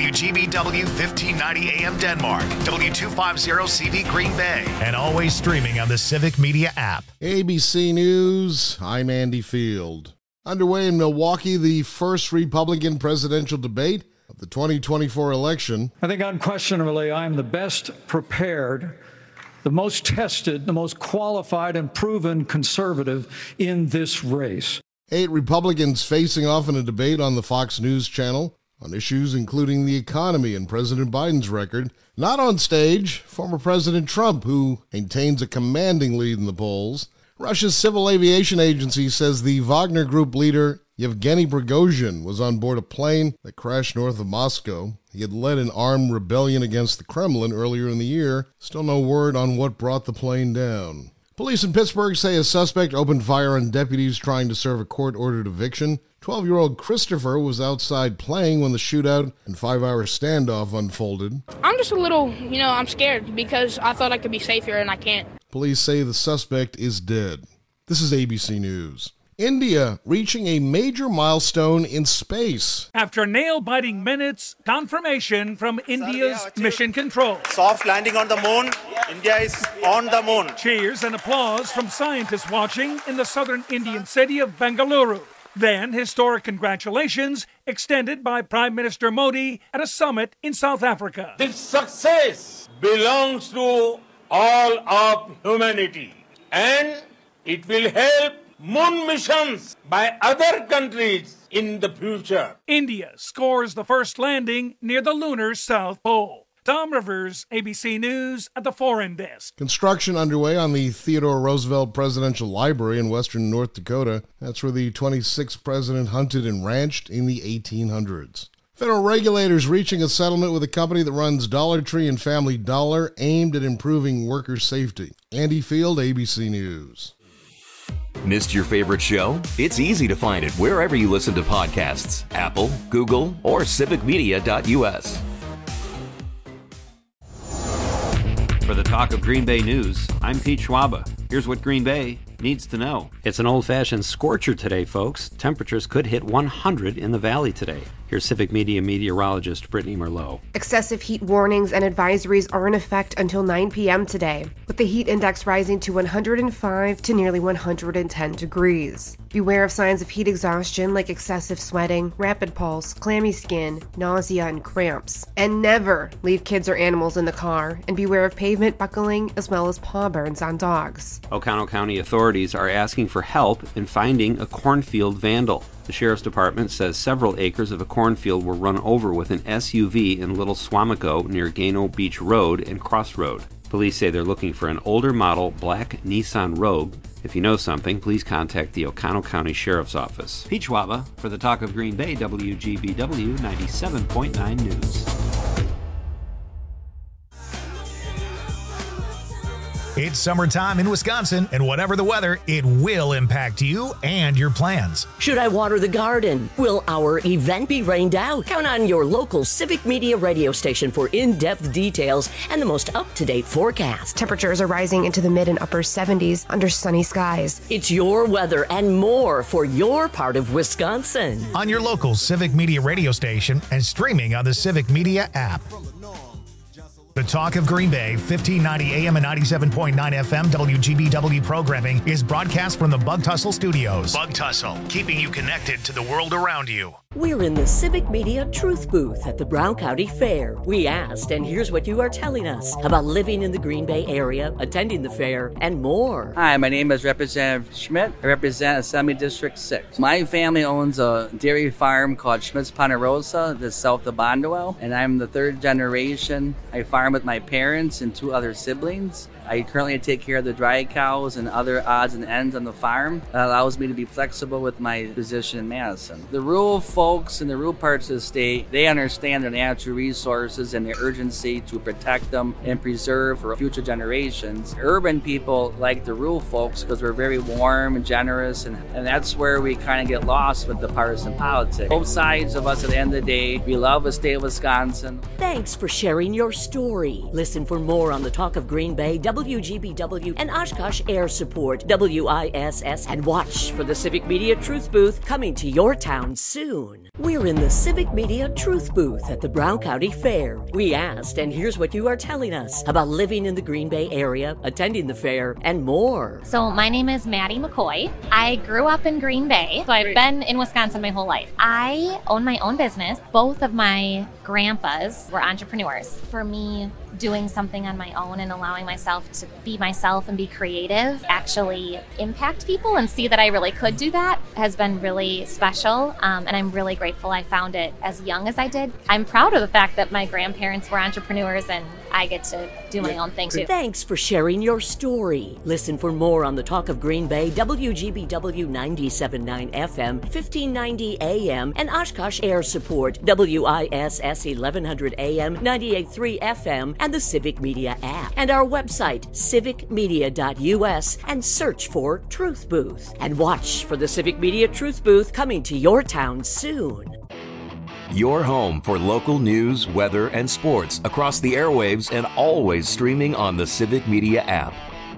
WGBW 1590 AM Denmark, W250CV Green Bay, and always streaming on the Civic Media app. ABC News, I'm Andy Field. Underway in Milwaukee, the first Republican presidential debate of the 2024 election. I think unquestionably I'm the best prepared, the most tested, the most qualified and proven conservative in this race. 8 Republicans facing off in a debate on the Fox News channel on issues including the economy and President Biden's record. Not on stage, former President Trump, who maintains a commanding lead in the polls. Russia's Civil Aviation Agency says the Wagner Group leader Yevgeny Prigozhin was on board a plane that crashed north of Moscow. He had led an armed rebellion against the Kremlin earlier in the year. Still no word on what brought the plane down. Police in Pittsburgh say a suspect opened fire on deputies trying to serve a court-ordered eviction. 12-year-old Christopher was outside playing when the shootout and 5-hour standoff unfolded. I'm just a little, I'm scared because I thought I could be safe here and I can't. Police say the suspect is dead. This is ABC News. India reaching a major milestone in space. After nail-biting minutes, confirmation from India's mission control. Soft landing on the moon. India is on the moon. Cheers and applause from scientists watching in the southern Indian city of Bengaluru. Then historic congratulations extended by Prime Minister Modi at a summit in South Africa. This success belongs to all of humanity, and it will help moon missions by other countries in the future. India scores the first landing near the lunar South Pole. Tom Rivers, ABC News at the Foreign Desk. Construction underway on the Theodore Roosevelt Presidential Library in western North Dakota. That's where the 26th president hunted and ranched in the 1800s. Federal regulators reaching a settlement with a company that runs Dollar Tree and Family Dollar aimed at improving worker safety. Andy Field, ABC News. Missed your favorite show? It's easy to find it wherever you listen to podcasts. Apple, Google, or civicmedia.us. For the Talk of Green Bay News, I'm Pete Schwaba. Here's what Green Bay needs to know. It's an old-fashioned scorcher today, folks. Temperatures could hit 100 in the valley today. Here's Civic Media meteorologist Brittany Merlot. Excessive heat warnings and advisories are in effect until 9 p.m. today, with the heat index rising to 105 to nearly 110 degrees. Beware of signs of heat exhaustion like excessive sweating, rapid pulse, clammy skin, nausea, and cramps. And never leave kids or animals in the car, and beware of pavement buckling as well as paw burns on dogs. Oconto County authorities are asking for help in finding a cornfield vandal. The Sheriff's Department says several acres of a cornfield were run over with an SUV in Little Swamico near Gano Beach Road and Crossroad. Police say they're looking for an older model black Nissan Rogue. If you know something, please contact the Oconto County Sheriff's Office. Pete Schwaba for the Talk of Green Bay, WGBW 97.9 News. It's summertime in Wisconsin, and whatever the weather, it will impact you and your plans. Should I water the garden? Will our event be rained out? Count on your local Civic Media radio station for in-depth details and the most up-to-date forecast. Temperatures are rising into the mid and upper 70s under sunny skies. It's your weather and more for your part of Wisconsin. On your local Civic Media radio station and streaming on the Civic Media app. The Talk of Green Bay, 1590 AM and 97.9 FM WGBW programming is broadcast from the Bug Tussle Studios. Bug Tussle, keeping you connected to the world around you. We're in the Civic Media Truth Booth at the Brown County Fair. We asked, and here's what you are telling us about living in the Green Bay area, attending the fair, and more. Hi, my name is Representative Schmidt. I represent Assembly District 6. My family owns a dairy farm called Schmidt's Ponderosa, that's south of Bondwell, and I'm the third generation. I farm with my parents and 2 other siblings. I currently take care of the dry cows and other odds and ends on the farm. That allows me to be flexible with my position in Madison. The rural folks in the rural parts of the state, they understand their natural resources and the urgency to protect them and preserve for future generations. Urban people like the rural folks because we're very warm and generous, and that's where we kind of get lost with the partisan politics. Both sides of us at the end of the day, we love the state of Wisconsin. Thanks for sharing your story. Listen for more on the Talk of Green Bay, WGBW, and Oshkosh Air Support, WISS, and watch for the Civic Media Truth Booth coming to your town soon. soon. We're in the Civic Media Truth Booth at the Brown County Fair. We asked, and here's what you are telling us about living in the Green Bay area, attending the fair, and more. So my name is Maddie McCoy. I grew up in Green Bay, so I've been in Wisconsin my whole life. I own my own business. Both of my grandpas were entrepreneurs. For me, doing something on my own and allowing myself to be myself and be creative, actually impact people and see that I really could do that has been really special. And I'm really grateful I found it as young as I did. I'm proud of the fact that my grandparents were entrepreneurs and I get to do my own thing too. Thanks for sharing your story. Listen for more on the Talk of Green Bay, WGBW 97.9 FM, 1590 AM, and Oshkosh Air Support, WISS 1100 AM, 98.3 FM, and the Civic Media app. And our website, civicmedia.us, and search for Truth Booth. And watch for the Civic Media Truth Booth coming to your town soon. Your home for local news, weather, and sports across the airwaves and always streaming on the Civic Media app.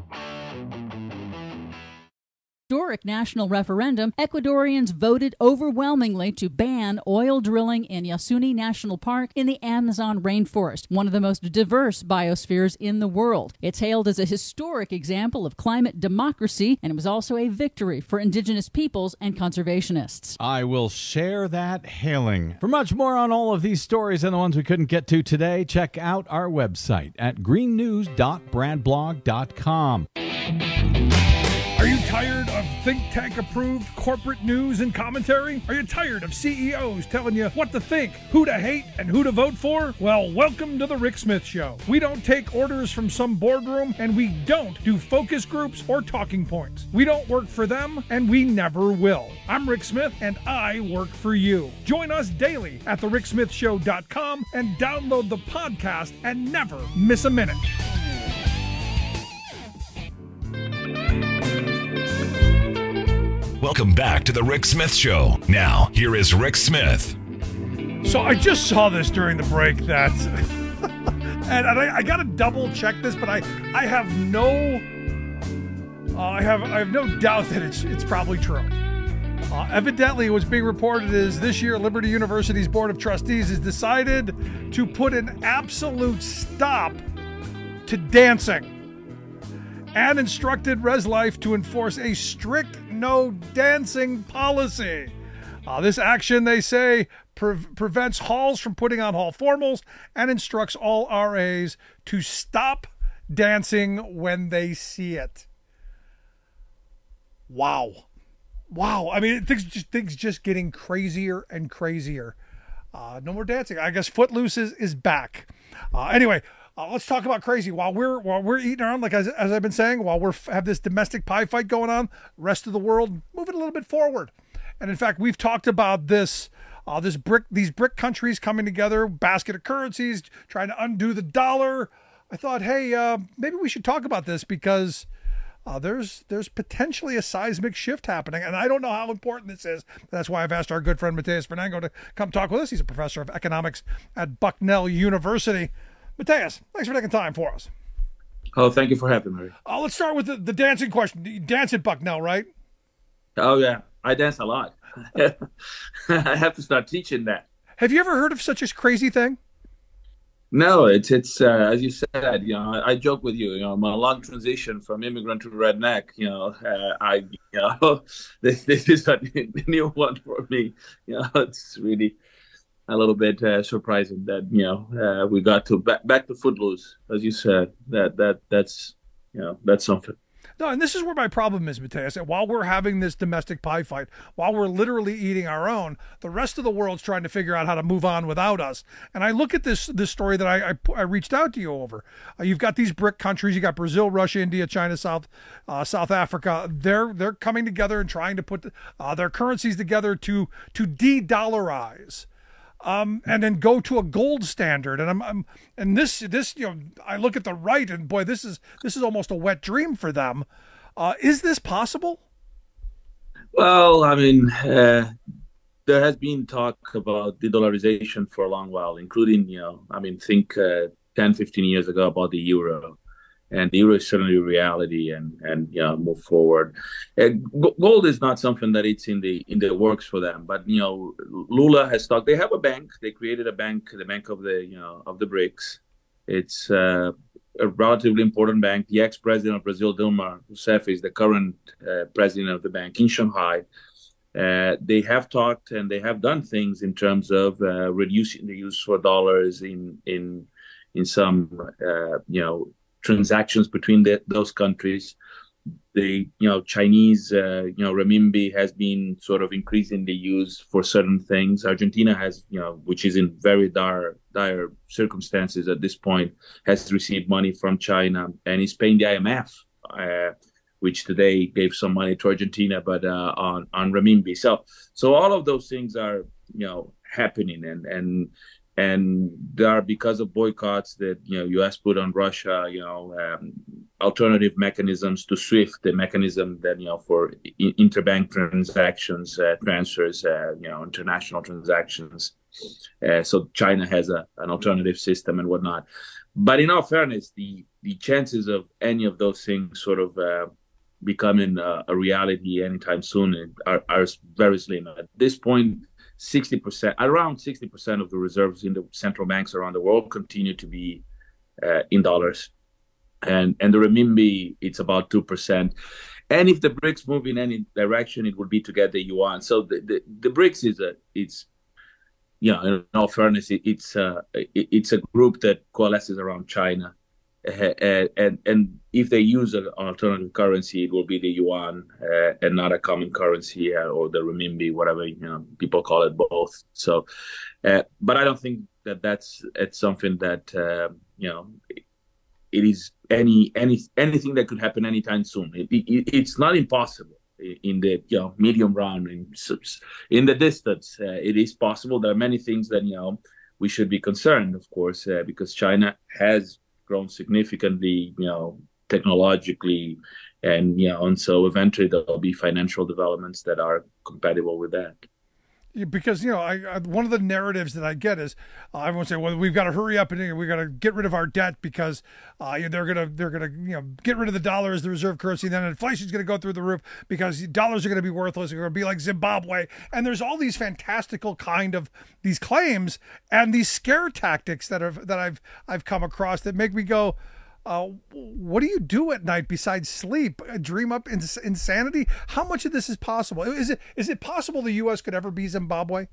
Historic national referendum, Ecuadorians voted overwhelmingly to ban oil drilling in Yasuni National Park in the Amazon rainforest, one of the most diverse biospheres in the world. It's hailed as a historic example of climate democracy, and it was also a victory for indigenous peoples and conservationists. I will share that hailing. For much more on all of these stories and the ones we couldn't get to today, check out our website at greennews.bradblog.com. Are you tired of think tank approved corporate news and commentary? Are you tired of CEOs telling you what to think, who to hate, and who to vote for? Well, welcome to the Rick Smith Show. We don't take orders from some boardroom, and we don't do focus groups or talking points. We don't work for them, and we never will. I'm Rick Smith, and I work for you. Join us daily at thericksmithshow.com and download the podcast and never miss a minute. Welcome back to the Rick Smith Show. Now, here is Rick Smith. So I just saw this during the break that, and I got to double check this, but I have no doubt that it's probably true. Evidently, what's being reported is this year Liberty University's Board of Trustees has decided to put an absolute stop to dancing and instructed ResLife to enforce a strict no dancing policy. This action, they say, prevents halls from putting on hall formals and instructs all RAs to stop dancing when they see it. Wow. I mean, things just getting crazier and crazier. No more dancing. I guess Footloose is back. Anyway, let's talk about crazy. While we're eating around, like as I've been saying, while have this domestic pie fight going on, rest of the world moving a little bit forward. And in fact, we've talked about these BRIC countries coming together, basket of currencies, trying to undo the dollar. I thought, hey, maybe we should talk about this because there's potentially a seismic shift happening, and I don't know how important this is. That's why I've asked our good friend Mateus Fernango to come talk with us. He's a professor of economics at Bucknell University. Mateus, thanks for taking time for us. Oh, thank you for having me. Let's start with the dancing question. You dance at Bucknell, right? Oh, yeah. I dance a lot. I have to start teaching that. Have you ever heard of such a crazy thing? No, it's as you said, I joke with you, my long transition from immigrant to redneck, this is a new one for me. It's really a little bit surprising that we got to back to Footloose, as you said. That's something. No, and this is where my problem is, Mateus. While we're having this domestic pie fight, while we're literally eating our own, the rest of the world's trying to figure out how to move on without us. And I look at this story that I reached out to you over. You've got these BRIC countries. You got Brazil, Russia, India, China, South Africa. They're coming together and trying to put their currencies together to de-dollarize. And then go to a gold standard, and I look at the right, and boy, this is almost a wet dream for them. Is this possible? Well, I mean, there has been talk about de-dollarization for a long while, including think 10, 15 years ago about the euro, and the euro is certainly a reality, and move forward. Gold is not something that it's in the works for them, but Lula has talked. They have a bank. They created a bank, the Bank of the BRICS. It's a relatively important bank. The ex-president of Brazil, Dilma Rousseff, is the current president of the bank in Shanghai. They have talked and they have done things in terms of reducing the use for dollars in some transactions between those countries. The Chinese renminbi has been sort of increasingly used for certain things. Argentina has, which is in very dire circumstances at this point, has received money from China and is paying the IMF, which today gave some money to Argentina, but on renminbi. So all of those things are happening, and there are, because of boycotts that U.S. put on Russia, alternative mechanisms to SWIFT, the mechanism that for interbank transactions, transfers, international transactions. So China has an alternative system and whatnot. But in all fairness, the chances of any of those things sort of becoming a reality anytime soon are very slim. At this point, around 60% of the reserves in the central banks around the world continue to be in dollars, and the renminbi, it's about 2%. And if the BRICS move in any direction, it would be to get the yuan. So the BRICS it's in all fairness, it's a group that coalesces around China, and if they use an alternative currency, it will be the yuan and not a common currency or the renminbi, whatever people call it, both. So, but I don't think it's something that it is anything that could happen anytime soon. It's not impossible in the medium run. In the distance, it is possible. There are many things that we should be concerned, of course, because China has grown significantly, technologically, and so eventually there'll be financial developments that are compatible with that. Because I one of the narratives that I get is everyone say, well, we've got to hurry up and we've got to get rid of our debt because they're gonna get rid of the dollar as the reserve currency, and then inflation is going to go through the roof because dollars are going to be worthless. They're going to be like Zimbabwe, and there's all these fantastical kind of these claims and these scare tactics that I've come across that make me go, what do you do at night besides sleep? Dream up insanity? How much of this is possible? Is it possible the U.S. could ever be Zimbabwe?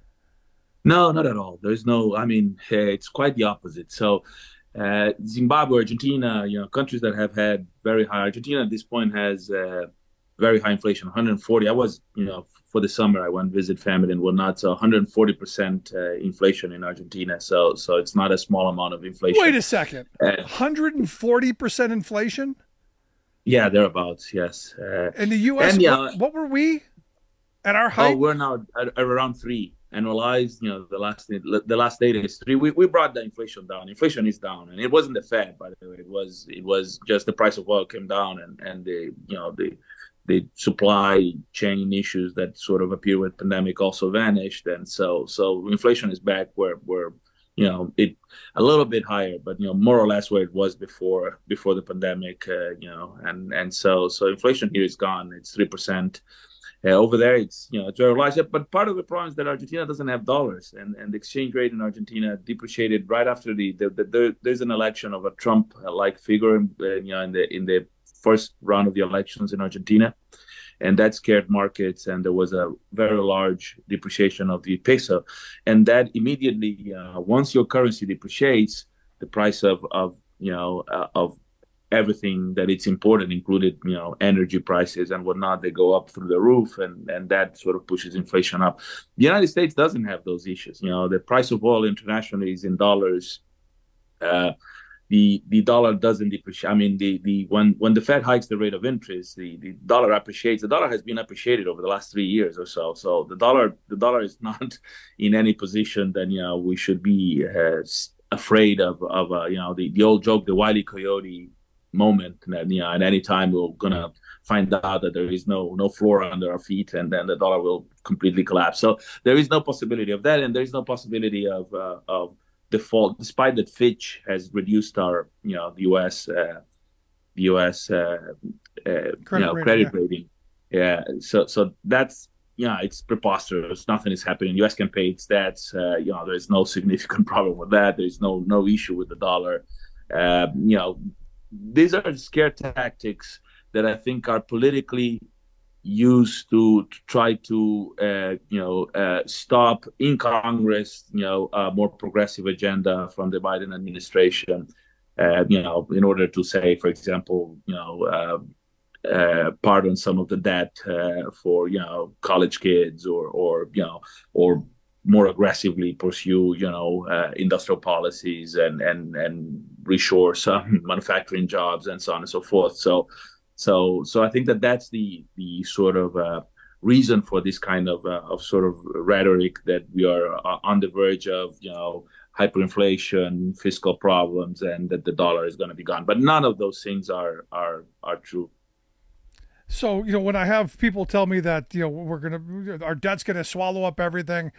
No, not at all. There's no. I mean, it's quite the opposite. So, Zimbabwe, Argentina, countries that have had very high. Argentina at this point has very high inflation, 140. I was, for the summer, I went visit family and whatnot. So 140% inflation in Argentina. So it's not a small amount of inflation. Wait a second, 140% inflation? Yeah, thereabouts. Yes. In the U.S., what were we at our height? Oh, we're now at around 3 annualized. The last data is 3. We brought the inflation down. Inflation is down, and it wasn't the Fed, by the way. It was just the price of oil came down, and the supply chain issues that sort of appear with pandemic also vanished, and so inflation is back where it a little bit higher, but more or less where it was before the pandemic, and so inflation here is gone. It's 3%. Over there, it's it's very large. But part of the problem is that Argentina doesn't have dollars, and the exchange rate in Argentina depreciated right after there's an election of a Trump-like figure in the first round of the elections in Argentina, and that scared markets, and there was a very large depreciation of the peso, and that immediately, once your currency depreciates, the price of everything that it's imported, included energy prices and whatnot, they go up through the roof, and that sort of pushes inflation up. The United States doesn't have those issues. The price of oil internationally is in dollars. The dollar doesn't depreciate. I mean, when the Fed hikes the rate of interest, the dollar appreciates. The dollar has been appreciated over the last 3 years or so. So the dollar is not in any position that we should be afraid of the old joke, the Wile E. Coyote moment. That at any time we're gonna find out that there is no floor under our feet, and then the dollar will completely collapse. So there is no possibility of that, and there is no possibility of default, despite that Fitch has reduced our the U.S. the U.S. credit rating. Yeah, so that's it's preposterous. Nothing is happening. U.S. can pay its debts. There's no significant problem with that. There's no issue with the dollar. These are scare tactics that I think are politically used to try to stop in Congress a more progressive agenda from the Biden administration. In order to say, for example, pardon some of the debt for college kids, or more aggressively pursue industrial policies and reshore some manufacturing jobs and so on and so forth. So I think that's the sort of reason for this kind of sort of rhetoric, that we are on the verge of hyperinflation, fiscal problems, and that the dollar is going to be gone. But none of those things are true. So, when I have people tell me that, our debt's going to swallow up everything,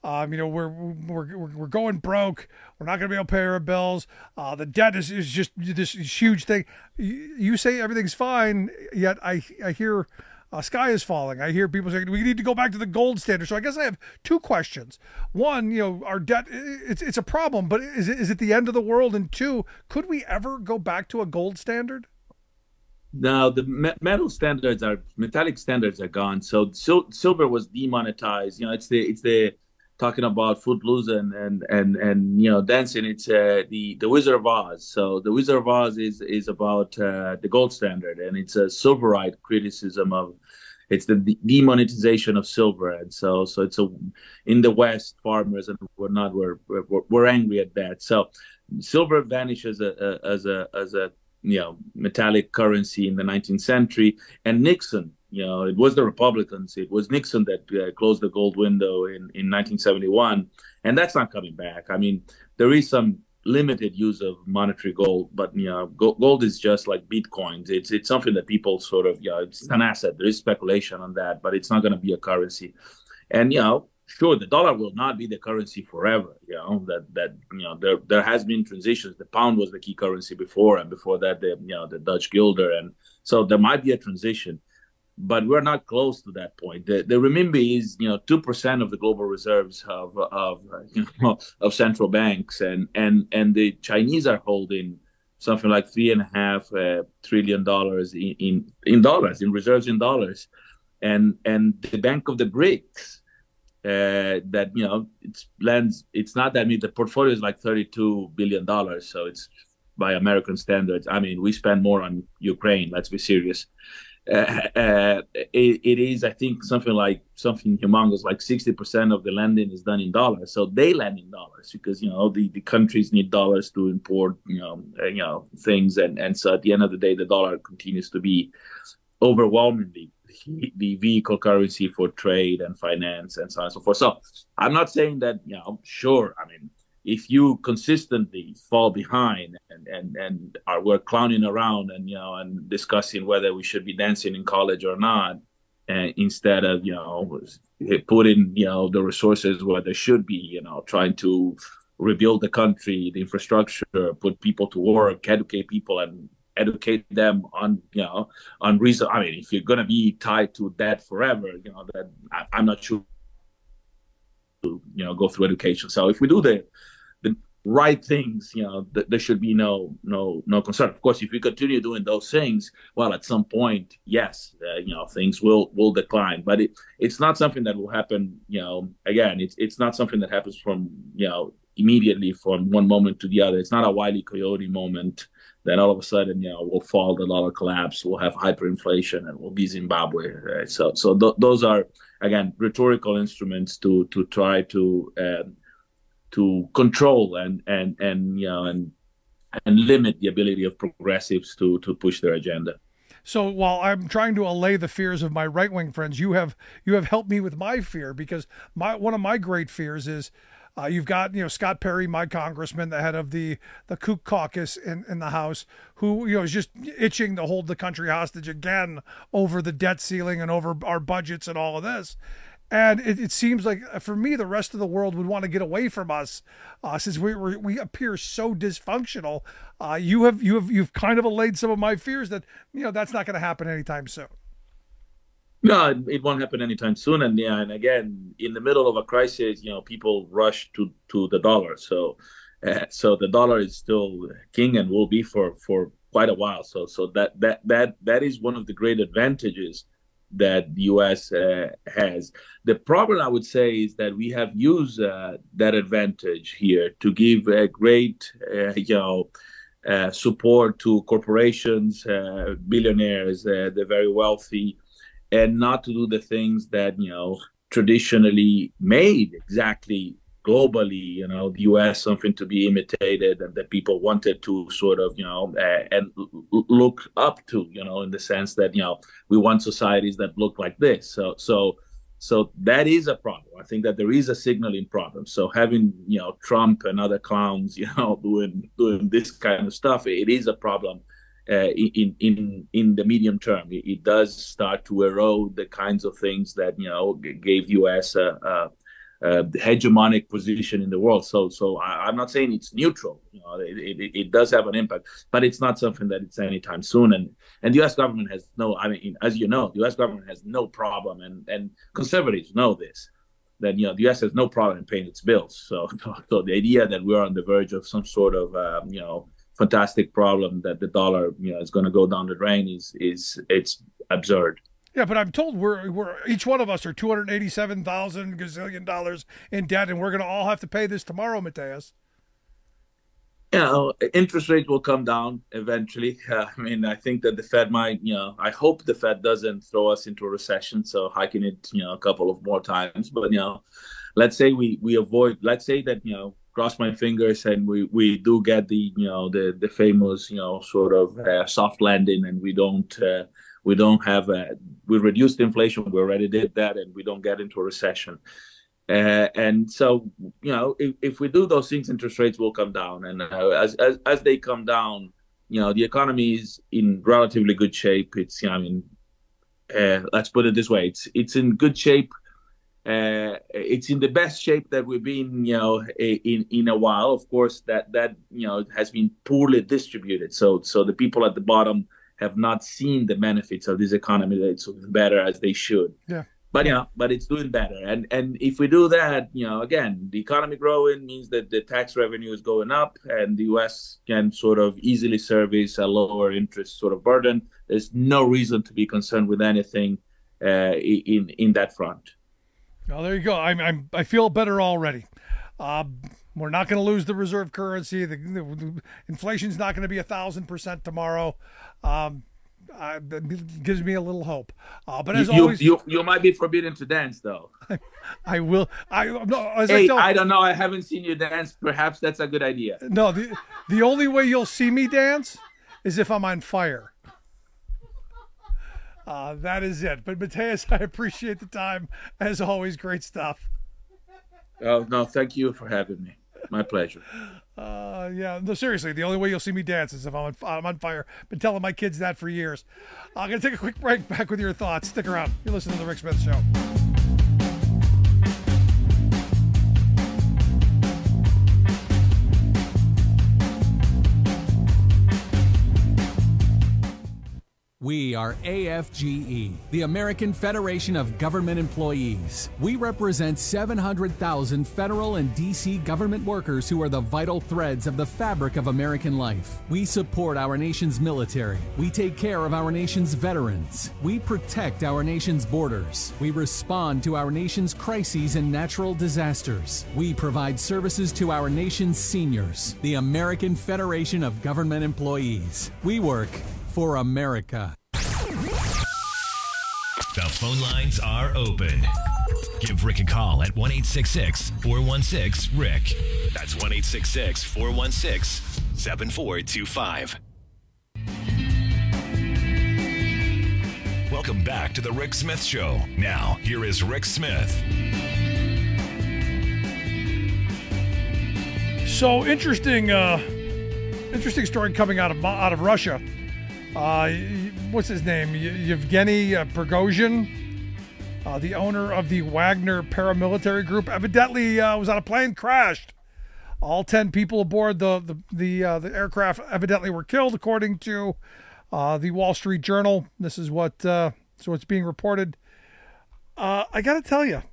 we're going broke, we're not going to be able to pay our bills, the debt is just this huge thing. You say everything's fine, yet I hear sky is falling. I hear people saying we need to go back to the gold standard. So I guess I have two questions. One, our debt, it's a problem, but is it the end of the world? And two, could we ever go back to a gold standard? Now the metallic standards are gone. So silver was demonetized. It's the talking about Footloose and dancing. It's the Wizard of Oz. So the Wizard of Oz is about the gold standard, and it's a Silverite criticism of. It's the demonetization of silver, and so it's in the West, farmers and whatnot we're angry at that. So silver vanishes as a metallic currency in the 19th century, and Nixon, it was the Republicans, it was Nixon that closed the gold window in 1971, and that's not coming back. I mean, there is some limited use of monetary gold, but gold is just like Bitcoins. It's something that people sort of it's an asset. There is speculation on that, but it's not going to be a currency. And sure, the dollar will not be the currency forever. There has been transitions. The pound was the key currency before, and before that the Dutch guilder, and so there might be a transition, but we're not close to that point. The renminbi is 2% of the global reserves of central banks, and the Chinese are holding something like $3.5 trillion in dollars, in reserves in dollars, and the Bank of the BRICS. It's not that the portfolio is like $32 billion, so it's by American standards. I mean, we spend more on Ukraine, let's be serious. It is, I think, something humongous, like 60% of the lending is done in dollars. So they lend in dollars because the countries need dollars to import things, and so at the end of the day, the dollar continues to be overwhelmingly the vehicle currency for trade and finance and so on and so forth. So I'm not saying that sure. I mean, if you consistently fall behind and we're clowning around and discussing whether we should be dancing in college or not, instead of putting the resources where they should be, trying to rebuild the country, the infrastructure, put people to work, educate people, and educate them on reason. I mean, if you're going to be tied to that forever, that I'm not sure to go through education. So if we do the right things, there should be no concern. Of course, if we continue doing those things, well, at some point, yes, things will decline. But it's not something that will happen. Again, it's not something that happens from immediately from one moment to the other. It's not a Wile E. Coyote moment. Then all of a sudden, we'll fall, the dollar collapse, we'll have hyperinflation, and we'll be Zimbabwe. Right? So those are, again, rhetorical instruments to try to control and limit the ability of progressives to push their agenda. So while I'm trying to allay the fears of my right-wing friends, you have helped me with my fear, because one of my great fears is you've got Scott Perry, my congressman, the head of the Koch caucus in the House, who is just itching to hold the country hostage again over the debt ceiling and over our budgets and all of this. And it seems like, for me, the rest of the world would want to get away from us since we appear so dysfunctional. You've kind of allayed some of my fears that that's not going to happen anytime soon. No, it won't happen anytime soon. And again, in the middle of a crisis, people rush to the dollar. So the dollar is still king and will be for quite a while. So that is one of the great advantages that the U.S. has. The problem, I would say, is that we have used that advantage here to give great support to corporations, billionaires, the very wealthy, and not to do the things that traditionally made exactly globally, the U.S. something to be imitated and that people wanted to sort of, and look up to, in the sense that, we want societies that look like this. So that is a problem. I think that there is a signaling problem. So having, Trump and other clowns, doing this kind of stuff, it is a problem in the medium term. It does start to erode the kinds of things that, gave U.S. The hegemonic position in the world. So I'm not saying it's neutral. It does have an impact, but it's not something that it's anytime soon. And the U.S. government has as you know, the U.S. government has no problem, and conservatives know this, that the U.S. has no problem in paying its bills. So the idea that we're on the verge of some sort of fantastic problem that the dollar is going to go down the drain it's absurd. Yeah, but I'm told we're each one of us are $287,000 gazillion dollars in debt, and we're going to all have to pay this tomorrow, Mateus. Interest rates will come down eventually. I think that the Fed might, I hope the Fed doesn't throw us into a recession, so hiking it, a couple of more times. But, let's say we avoid, let's say that, cross my fingers and we do get the famous, sort of soft landing, and we reduced inflation. We already did that, and we don't get into a recession. And so, if we do those things, interest rates will come down. And as they come down, the economy is in relatively good shape. It's, let's put it this way: it's in good shape. It's in the best shape that we've been, in a while. Of course, that has been poorly distributed. So the people at the bottom have not seen the benefits of this economy that's better as they should. Yeah. But it's doing better. And if we do that, again, the economy growing means that the tax revenue is going up, and the U.S. can sort of easily service a lower interest sort of burden. There's no reason to be concerned with anything in that front. Well, there you go. I feel better already. We're not going to lose the reserve currency. The inflation's not going to be 1,000% tomorrow. That gives me a little hope. But as always, you might be forbidden to dance, though. I will. I don't know. I haven't seen you dance. Perhaps that's a good idea. No, the only way you'll see me dance is if I'm on fire. That is it. But Mateus, I appreciate the time. As always, great stuff. Oh, no, thank you for having me. My pleasure. Yeah, no, seriously, the only way you'll see me dance is if I'm on fire. Been telling my kids that for years. I'm going to take a quick break. Back with your thoughts. Stick around. You're listening to The Rick Smith Show. We are AFGE, the American Federation of Government Employees. We represent 700,000 federal and D.C. government workers who are the vital threads of the fabric of American life. We support our nation's military. We take care of our nation's veterans. We protect our nation's borders. We respond to our nation's crises and natural disasters. We provide services to our nation's seniors. The American Federation of Government Employees. We work for America. The phone lines are open. Give Rick a call at 1-866-416-RICK. That's 1-866-416-7425. Welcome back to the Rick Smith Show. Now, here is Rick Smith. So interesting story coming out of Russia. What's his name? Yevgeny Prigozhin. The owner of the Wagner paramilitary group evidently was on a plane, crashed. All 10 people aboard the aircraft evidently were killed, according to the Wall Street Journal. This is what's being reported. I got to tell you,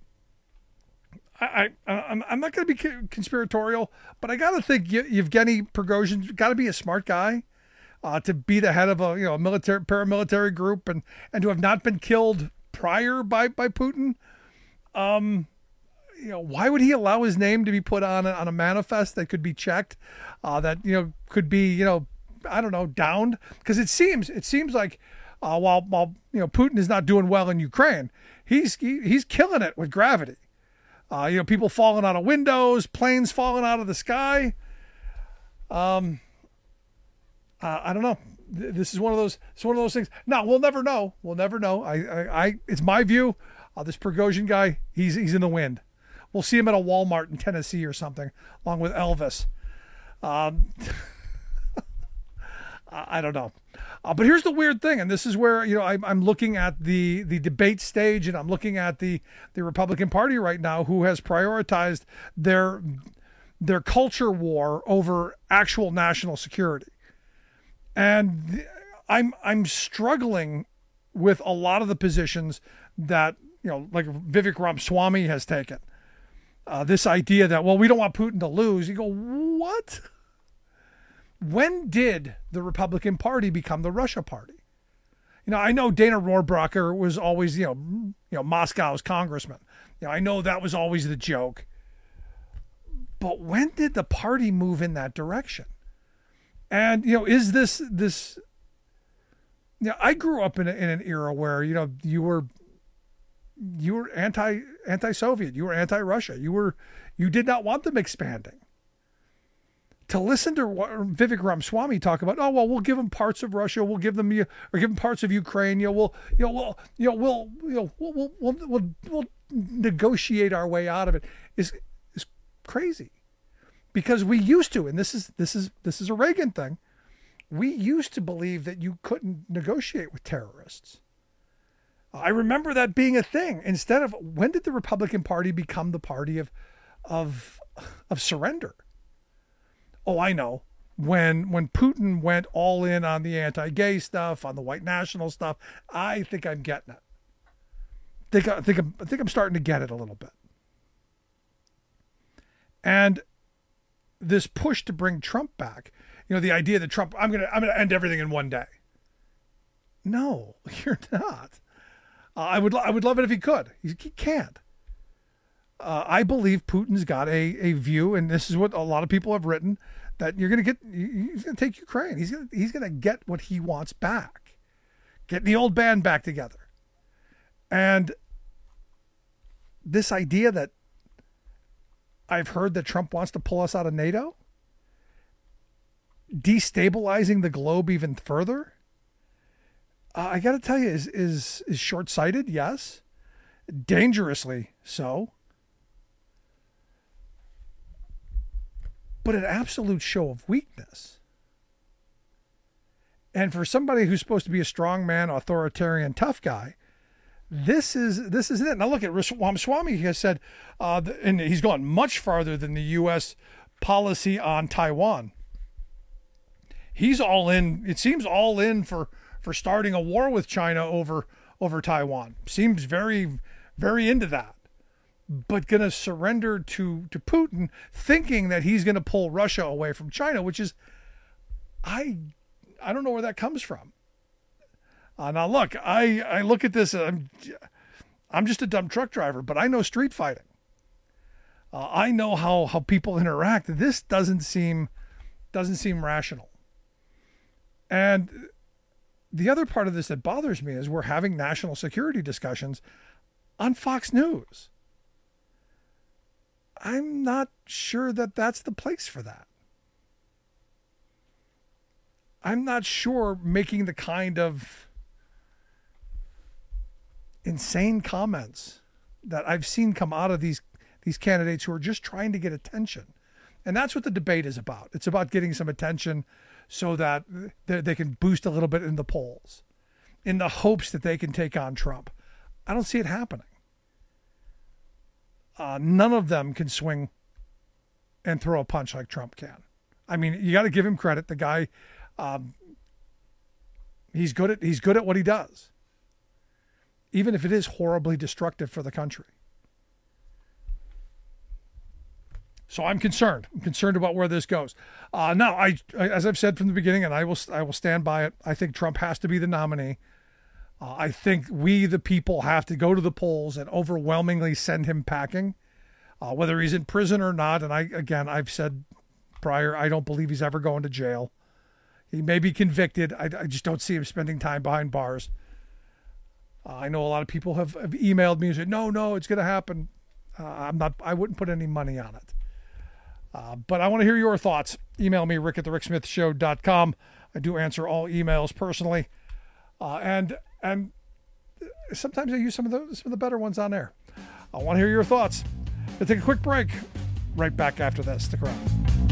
I'm not going to be conspiratorial, but I got to think Yevgeny Prigozhin's got to be a smart guy to be the head of a paramilitary group and to have not been killed prior by Putin. Why would he allow his name to be put on a manifest that could be checked, that could be I don't know, downed? Because it seems like while Putin is not doing well in Ukraine, he's killing it with gravity. People falling out of windows, planes falling out of the sky. I don't know. This is one of those things. No, we'll never know. It's my view. This Prigozhin guy, he's in the wind. We'll see him at a Walmart in Tennessee or something, along with Elvis. I don't know. But here's the weird thing, and this is where I'm looking at the debate stage, and I'm looking at the Republican Party right now, who has prioritized their culture war over actual national security. And I'm struggling with a lot of the positions that like Vivek Ramaswamy has taken. This idea that, well, we don't want Putin to lose. You go, what? When did the Republican Party become the Russia Party? I know Dana Rohrabacher was always Moscow's congressman. I know that was always the joke. But when did the party move in that direction? And, is this, I grew up in an era where, you were anti-Soviet, you were anti-Russia, you did not want them expanding. To listen to Vivek Ramaswamy talk about, we'll give them parts of Russia, we'll give them parts of Ukraine, we'll negotiate our way out of it is crazy. Because we used to, and this is a Reagan thing, we used to believe that you couldn't negotiate with terrorists. I remember that being a thing. Instead of, when did the Republican Party become the party of surrender? Oh, I know. When Putin went all in on the anti-gay stuff, on the white national stuff, I think I'm getting it. I think I'm starting to get it a little bit. And this push to bring Trump back, the idea that Trump, I'm gonna end everything in one day. No, you're not. I would love it if he could. He can't. I believe Putin's got a view, and this is what a lot of people have written, that he's going to take Ukraine. He's going to get what he wants back. Get the old band back together. And this idea that I've heard that Trump wants to pull us out of NATO, destabilizing the globe even further, I got to tell you, is short-sighted, yes. Dangerously so. But an absolute show of weakness. And for somebody who's supposed to be a strong man, authoritarian, tough guy, this isn't it. Now look at Ramaswamy. He has said, and he's gone much farther than the U.S. policy on Taiwan. He's all in. It seems all in for starting a war with China over Taiwan. Seems very, very into that. But going to surrender to Putin, thinking that he's going to pull Russia away from China, which is, I don't know where that comes from. Now look, I look at this. I'm just a dumb truck driver, but I know street fighting. I know how people interact. This doesn't seem rational. And the other part of this that bothers me is we're having national security discussions on Fox News. I'm not sure that that's the place for that. I'm not sure making the kind of insane comments that I've seen come out of these candidates who are just trying to get attention. And that's what the debate is about. It's about getting some attention so that they can boost a little bit in the polls in the hopes that they can take on Trump. I don't see it happening. none of them can swing and throw a punch like Trump can. I mean, you got to give him credit. The guy, he's good at what he does, even if it is horribly destructive for the country. So I'm concerned. I'm concerned about where this goes. Now, I as I've said from the beginning, and I will stand by it, I think Trump has to be the nominee. I think we, the people, have to go to the polls and overwhelmingly send him packing, whether he's in prison or not. And I've said prior, I don't believe he's ever going to jail. He may be convicted. I just don't see him spending time behind bars. I know a lot of people have emailed me and said, no, it's going to happen. I wouldn't put any money on it. But I want to hear your thoughts. Email me, rick@thericksmithshow.com. I do answer all emails personally. And sometimes I use some of the better ones on air. I want to hear your thoughts. We'll take a quick break. Right back after this. Stick around.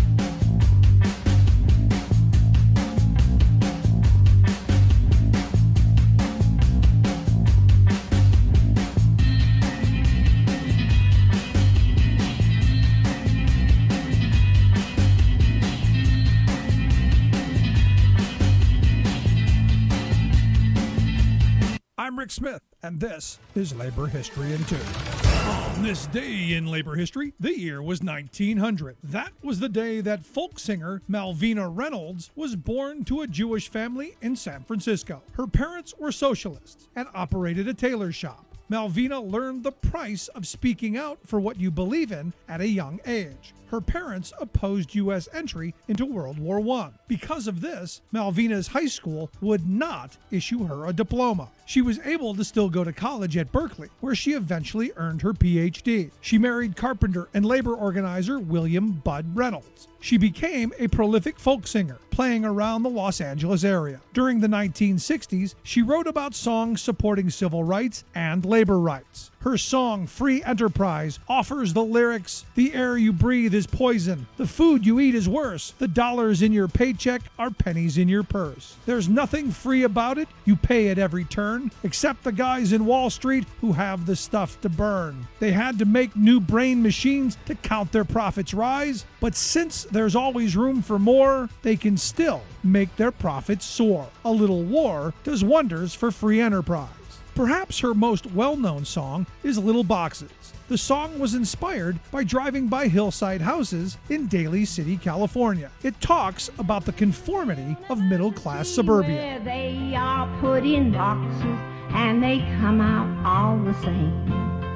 I'm Rick Smith, and this is Labor History in 2. On this day in labor history, the year was 1900. That was the day that folk singer Malvina Reynolds was born to a Jewish family in San Francisco. Her parents were socialists and operated a tailor shop. Malvina learned the price of speaking out for what you believe in at a young age. Her parents opposed U.S. entry into World War I. Because of this, Malvina's high school would not issue her a diploma. She was able to still go to college at Berkeley, where she eventually earned her Ph.D. She married carpenter and labor organizer William Bud Reynolds. She became a prolific folk singer, playing around the Los Angeles area. During the 1960s, she wrote about songs supporting civil rights and labor rights. Her song, Free Enterprise, offers the lyrics, "The air you breathe is poison. The food you eat is worse. The dollars in your paycheck are pennies in your purse. There's nothing free about it. You pay at every turn, except the guys in Wall Street who have the stuff to burn. They had to make new brain machines to count their profits rise, but since there's always room for more, they can still make their profits soar. A little war does wonders for free enterprise." Perhaps her most well-known song is Little Boxes. The song was inspired by driving by hillside houses in Daly City, California. It talks about the conformity of middle-class suburbia. They are put in boxes and they come out all the same.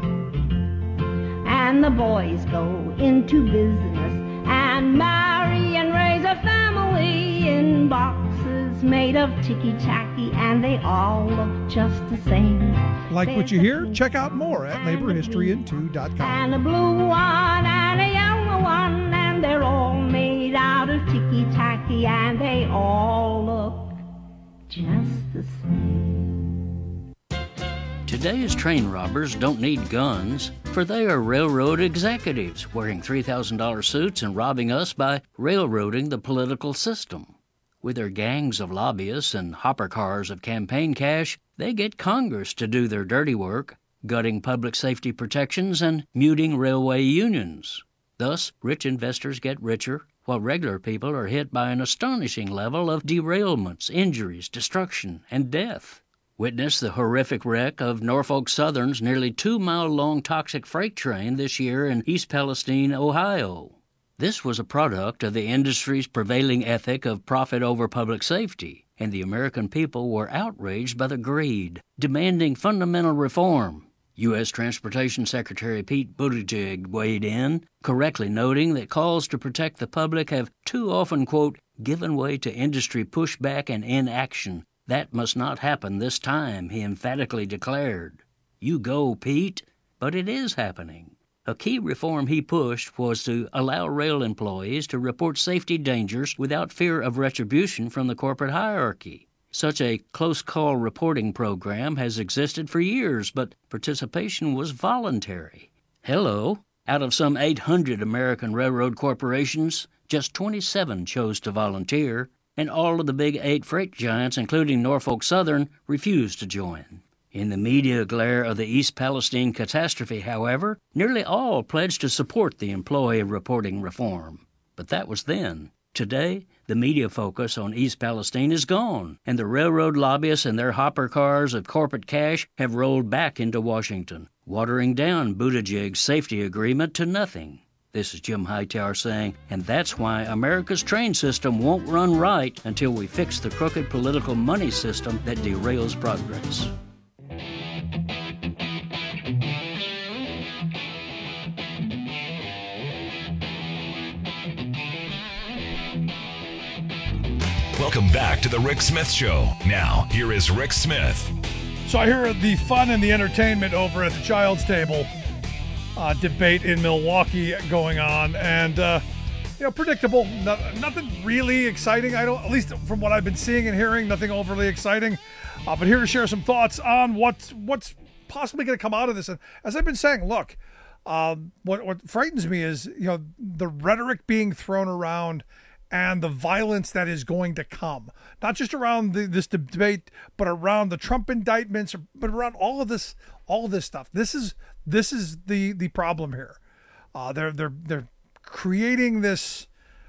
And the boys go into business and marry and raise a family in boxes made of ticky-tacky, and they all look just the same. Like what you hear? Check out more at laborhistoryin2.com. And a blue one and a yellow one, and they're all made out of ticky-tacky, and they all look just the same. Today's train robbers don't need guns, for they are railroad executives wearing $3,000 suits and robbing us by railroading the political system. With their gangs of lobbyists and hopper cars of campaign cash, they get Congress to do their dirty work, gutting public safety protections and muting railway unions. Thus, rich investors get richer, while regular people are hit by an astonishing level of derailments, injuries, destruction, and death. Witness the horrific wreck of Norfolk Southern's nearly 2-mile-long toxic freight train this year in East Palestine, Ohio. This was a product of the industry's prevailing ethic of profit over public safety, and the American people were outraged by the greed, demanding fundamental reform. U.S. Transportation Secretary Pete Buttigieg weighed in, correctly noting that calls to protect the public have too often, quote, given way to industry pushback and inaction. That must not happen this time, he emphatically declared. You go, Pete, but it is happening. A key reform he pushed was to allow rail employees to report safety dangers without fear of retribution from the corporate hierarchy. Such a close call reporting program has existed for years, but participation was voluntary. Hello, out of some 800 American railroad corporations, just 27 chose to volunteer, and all of the big 8 freight giants, including Norfolk Southern, refused to join. In the media glare of the East Palestine catastrophe, however, nearly all pledged to support the employee reporting reform. But that was then. Today, the media focus on East Palestine is gone, and the railroad lobbyists and their hopper cars of corporate cash have rolled back into Washington, watering down Buttigieg's safety agreement to nothing. This is Jim Hightower saying, and that's why America's train system won't run right until we fix the crooked political money system that derails progress. Welcome back to the Rick Smith Show. Now, here is Rick Smith. So I hear the fun and the entertainment over at the Child's Table debate in Milwaukee going on, and predictable. Nothing really exciting. At least from what I've been seeing and hearing, nothing overly exciting. But here to share some thoughts on what's possibly going to come out of this. And as I've been saying, look, what frightens me is the rhetoric being thrown around and the violence that is going to come, not just around this debate, but around the Trump indictments, but around all of this stuff. This is the problem here. They're creating these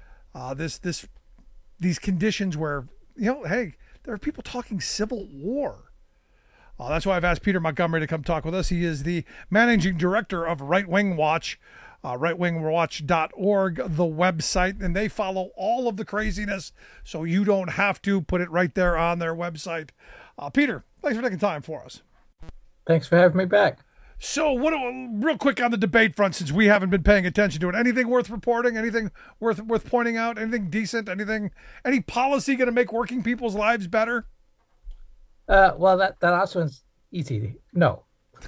conditions where hey, there are people talking civil war. That's why I've asked Peter Montgomery to come talk with us. He is the managing director of Right Wing Watch. rightwingwatch.org, the website, and they follow all of the craziness, so you don't have to. Put it right there on their website. Peter, thanks for taking time for us. Thanks for having me back. So, real quick on the debate front, since we haven't been paying attention to it, anything worth reporting? Anything worth pointing out? Anything decent? Any policy going to make working people's lives better? Well, that also is easy. No.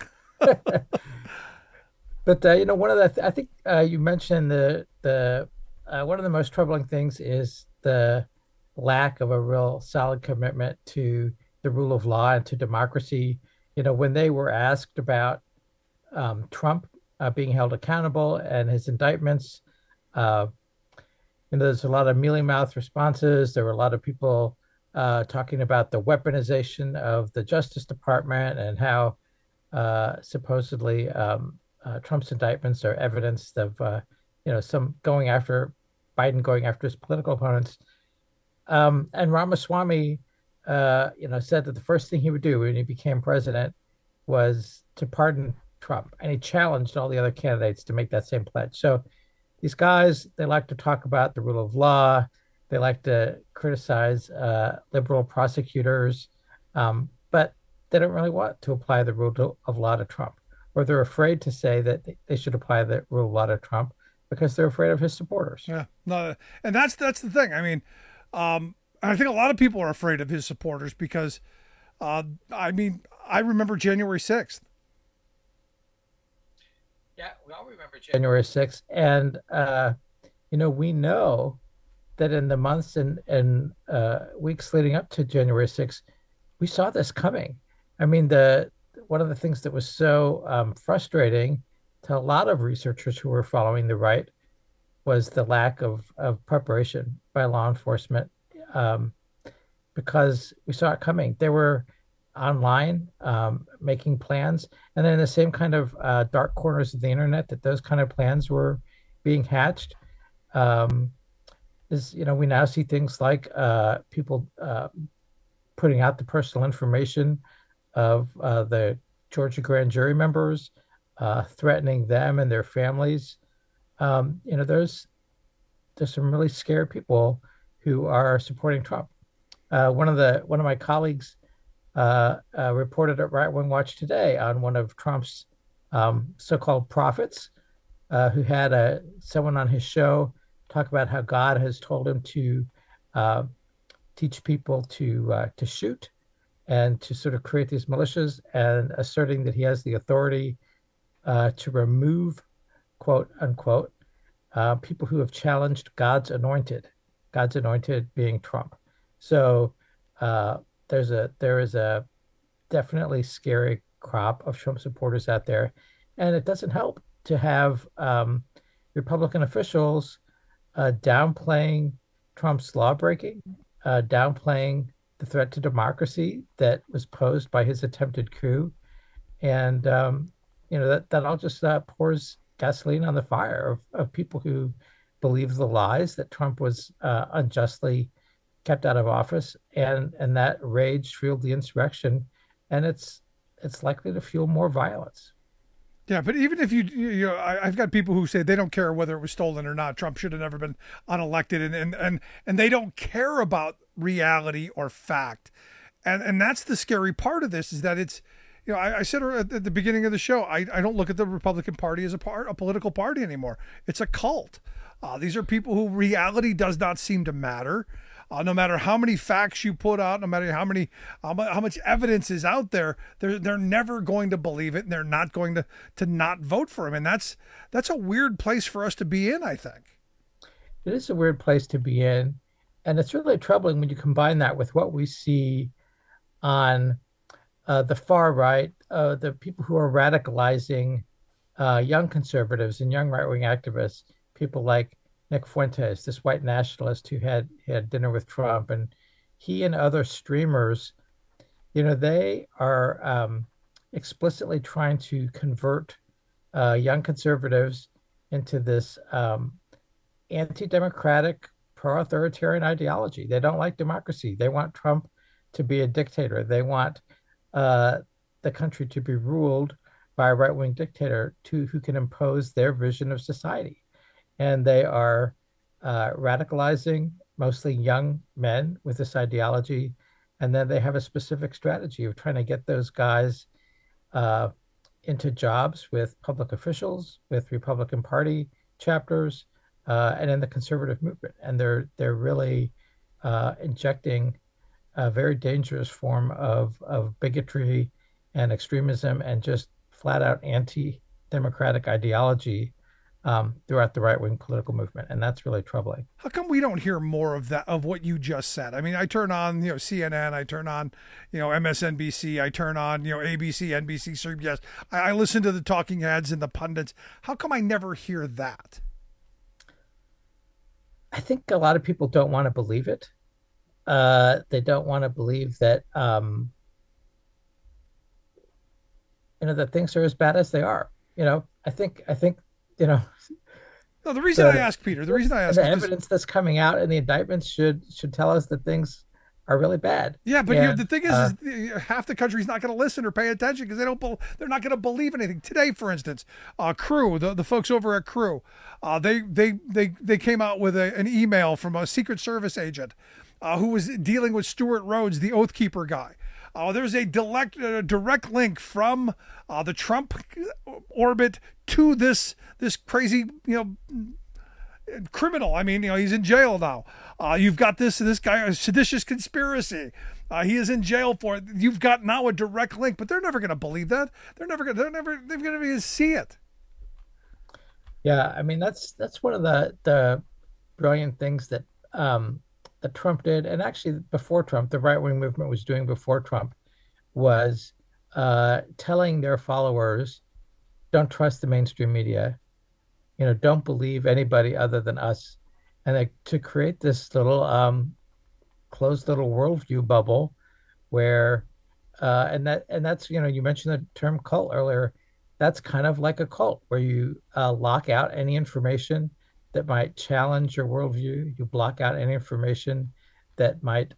But one of the I think you mentioned the one of the most troubling things is the lack of a real solid commitment to the rule of law and to democracy. When they were asked about Trump being held accountable and his indictments, there's a lot of mealy-mouthed responses. There were a lot of people talking about the weaponization of the Justice Department and how supposedly Trump's indictments are evidence of, some Biden going after his political opponents. And Ramaswamy, said that the first thing he would do when he became president was to pardon Trump. And he challenged all the other candidates to make that same pledge. So these guys, they like to talk about the rule of law. They like to criticize liberal prosecutors, but they don't really want to apply the rule of law to Trump. Or they're afraid to say that they should apply the rule of law to Trump because they're afraid of his supporters. Yeah, no, and that's the thing. I mean, I think a lot of people are afraid of his supporters because, I remember January 6th. Yeah, we all remember January 6th. And, we know that in the months and weeks leading up to January 6th, we saw this coming. I mean, one of the things that was so frustrating to a lot of researchers who were following the right was the lack of preparation by law enforcement, because we saw it coming. They were online making plans, and then in the same kind of dark corners of the internet that those kind of plans were being hatched, we now see things like people putting out the personal information of the Georgia grand jury members, threatening them and their families. There's some really scared people who are supporting Trump. One of my colleagues reported at Right Wing Watch today on one of Trump's so-called prophets, who had someone on his show talk about how God has told him to teach people to shoot and to sort of create these militias, and asserting that he has the authority to remove, quote unquote, people who have challenged God's anointed being Trump. So there is a definitely scary crop of Trump supporters out there, and it doesn't help to have Republican officials downplaying Trump's lawbreaking, downplaying the threat to democracy that was posed by his attempted coup. And, that all just pours gasoline on the fire of people who believe the lies that Trump was unjustly kept out of office. And that rage fueled the insurrection. And it's likely to fuel more violence. Yeah, but even if I've got people who say they don't care whether it was stolen or not. Trump should have never been unelected, and they don't care about reality or fact, and that's the scary part of this, is that it's, I said at the beginning of the show, I don't look at the Republican Party as a political party anymore. It's a cult. These are people who reality does not seem to matter. No matter how many facts you put out, no matter how much evidence is out there, they're never going to believe it, and they're not going to not vote for him. And that's a weird place for us to be in, I think. It is a weird place to be in, and it's really troubling when you combine that with what we see on the far right, the people who are radicalizing young conservatives and young right-wing activists, people like Nick Fuentes, this white nationalist who had dinner with Trump, and he and other streamers, they are explicitly trying to convert young conservatives into this anti-democratic, pro-authoritarian ideology. They don't like democracy. They want Trump to be a dictator. They want the country to be ruled by a right-wing dictator who can impose their vision of society. And they are radicalizing mostly young men with this ideology. And then they have a specific strategy of trying to get those guys into jobs with public officials, with Republican Party chapters, and in the conservative movement. And they're really injecting a very dangerous form of bigotry and extremism and just flat out anti-democratic ideology throughout the right-wing political movement, and that's really troubling. How come we don't hear more of that, of what you just said? I mean, I turn on, CNN, I turn on, MSNBC, I turn on, ABC, NBC, CBS. I listen to the talking heads and the pundits. How come I never hear that? I think a lot of people don't want to believe it. They don't want to believe that, that things are as bad as they are. I think. No, the reason I ask, Peter, the evidence that's coming out in the indictments should tell us that things are really bad. Yeah, but the thing is half the country's not going to listen or pay attention because they're not going to believe anything. Today, for instance, Crew, the folks over at Crew, they came out with an email from a Secret Service agent who was dealing with Stuart Rhodes, the Oath Keeper guy. There's a direct link from the Trump orbit to this crazy, criminal. I mean, he's in jail now. You've got this guy, a seditious conspiracy. He is in jail for it. You've got now a direct link, but they're never going to believe that. They're never going to even see it. Yeah, I mean that's one of the brilliant things that Trump did, and actually before Trump, the right-wing movement was doing before Trump, was telling their followers, don't trust the mainstream media, don't believe anybody other than us, and to create this little closed little worldview bubble where and that's you mentioned the term cult earlier. That's kind of like a cult where you lock out any information that might challenge your worldview. You block out any information that might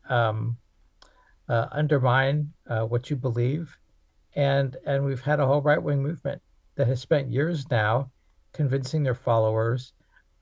undermine what you believe. And we've had a whole right-wing movement that has spent years now convincing their followers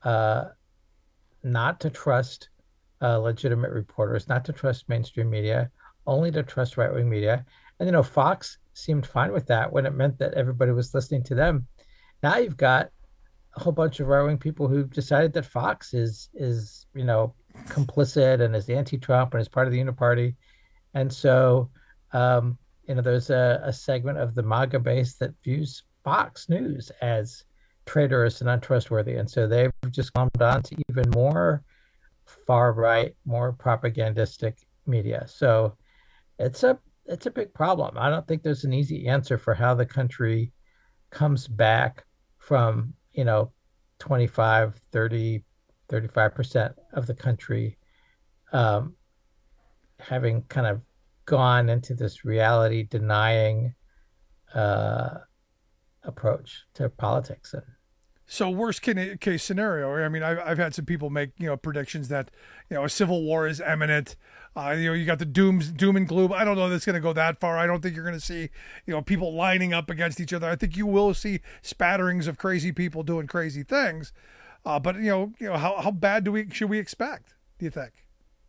not to trust legitimate reporters, not to trust mainstream media, only to trust right-wing media. And, Fox seemed fine with that when it meant that everybody was listening to them. Now you've got a whole bunch of right-wing people who've decided that Fox is complicit and is anti-Trump and is part of the Uniparty. And so, there's a segment of the MAGA base that views Fox News as traitorous and untrustworthy. And so they've just glommed on to even more far-right, more propagandistic media. So it's a big problem. I don't think there's an easy answer for how the country comes back from 25, 30, 35% of the country having kind of gone into this reality denying approach to politics. And so worst case scenario, I mean, I've had some people make, predictions that, a civil war is imminent. You got the doom and gloom. I don't know that it's going to go that far. I don't think you're going to see, people lining up against each other. I think you will see spatterings of crazy people doing crazy things. But how bad should we expect, do you think?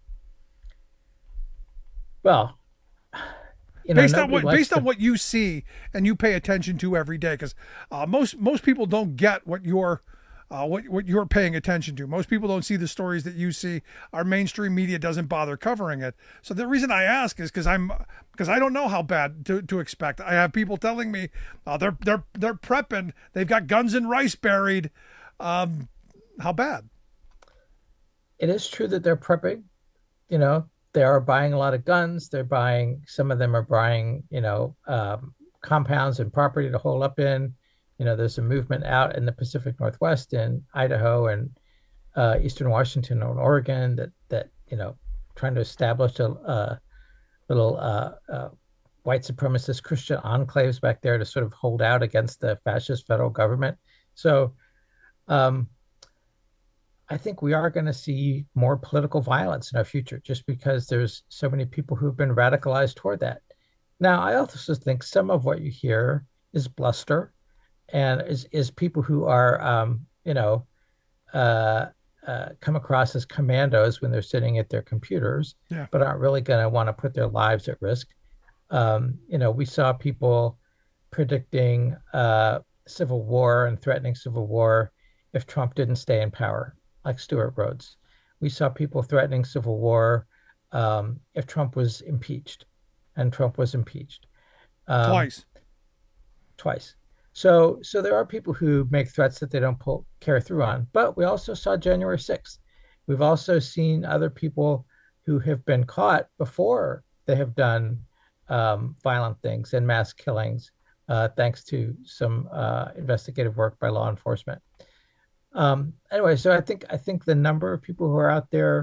Well, based on what you see and you pay attention to every day, because most people don't get what you're paying attention to. Most people don't see the stories that you see. Our mainstream media doesn't bother covering it. So the reason I ask is because I don't know how bad to expect. I have people telling me they're prepping. They've got guns and rice buried. How bad? It is true that they're prepping. They are buying a lot of guns. Some of them are buying, compounds and property to hole up in. There's a movement out in the Pacific Northwest, in Idaho and Eastern Washington and Oregon that trying to establish a little white supremacist Christian enclaves back there to sort of hold out against the fascist federal government. So I think we are going to see more political violence in our future just because there's so many people who've been radicalized toward that. Now, I also think some of what you hear is bluster and is people who are, come across as commandos when they're sitting at their computers, but aren't really going to want to put their lives at risk. We saw people predicting civil war and threatening civil war if Trump didn't stay in power, like Stuart Rhodes. We saw people threatening civil war if Trump was impeached, and Trump was impeached. Twice. So there are people who make threats that they don't carry through on. But we also saw January 6th. We've also seen other people who have been caught before they have done violent things and mass killings, thanks to some investigative work by law enforcement. Anyway, so I think the number of people who are out there